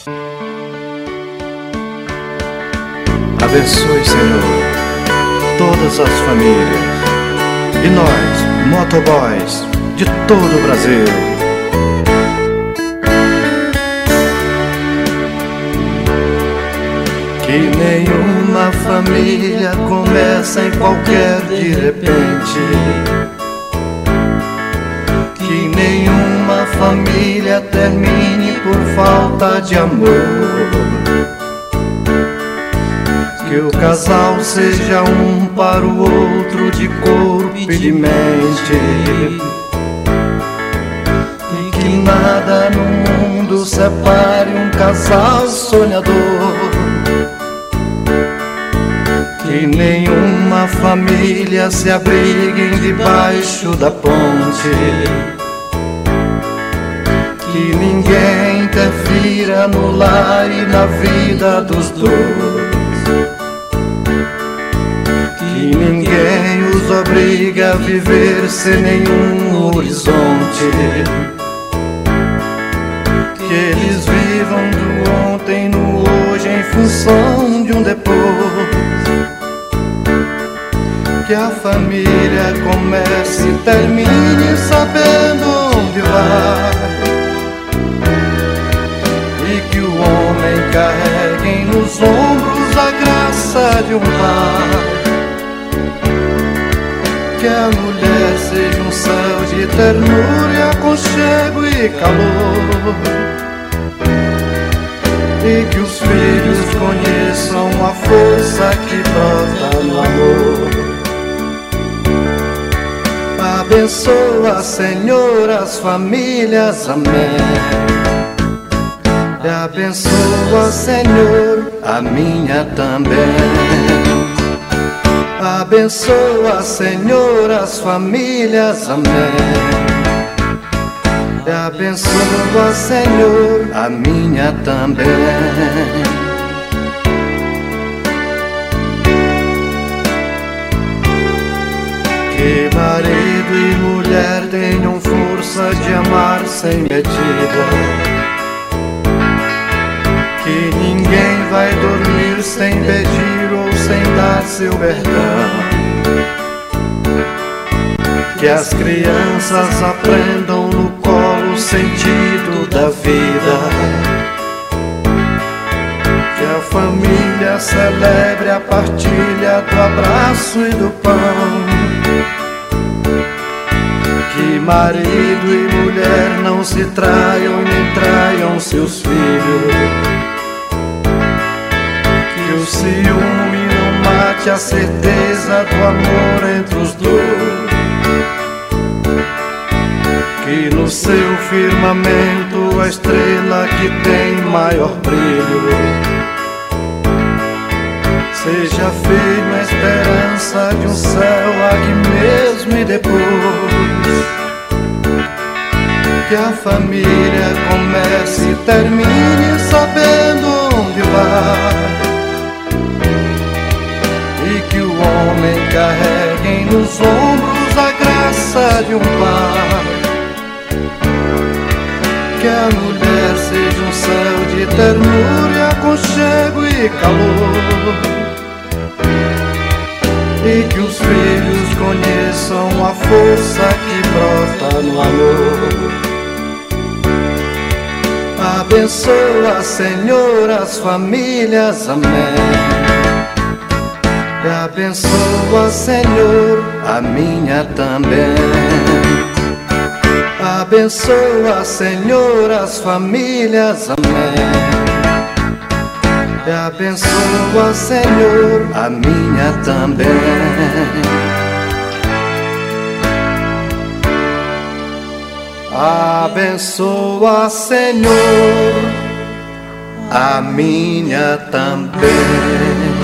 Abençoe, Senhor, todas as famílias e nós, motoboys de todo o Brasil. Que nenhuma família começa em qualquer de repente. Que nenhuma família termine por falta de amor. Que o casal seja um para o outro de corpo e de mente. E que nada no mundo separe um casal sonhador. Que nenhuma família se abriguem debaixo da ponte. Que ninguém interfira no lar e na vida dos dois. Que ninguém os obriga a viver sem nenhum horizonte. Que eles vivam do ontem no hoje em função de um depois. Que a família comece e termine sabendo onde vai. E que o homem carregue nos ombros a graça de um pai. Que a mulher seja um céu de ternura e aconchego e calor. E que os filhos conheçam a força que brota no amor. Abençoa, Senhor, as famílias, amém. E abençoa, Senhor, a minha também. Abençoa, Senhor, as famílias, amém. E abençoa, Senhor, a minha também. Que marido e mulher tenham força de amar sem medida. Que ninguém vai dormir sem pedir ou sem dar seu perdão. Que as crianças aprendam no colo o sentido da vida. Que a família celebre a partilha do abraço e do pão. Que marido e mulher não se traiam nem traiam seus filhos. Que o ciúme não mate a certeza do amor entre os dois. Que no seu firmamento a estrela que tem maior brilho seja firme a esperança de um céu aqui mesmo e depois. Que a família comece e termine sabendo onde vai. E que o homem carregue nos ombros a graça de um pai. Que a mulher seja um céu de ternura e aconchego e calor. E que os filhos conheçam a força que brota no amor. Abençoa, Senhor, as famílias, amém. E abençoa, Senhor, a minha também. Abençoa, Senhor, as famílias, amém. E abençoa, Senhor, a minha também. Abençoa, Senhor, a minha também.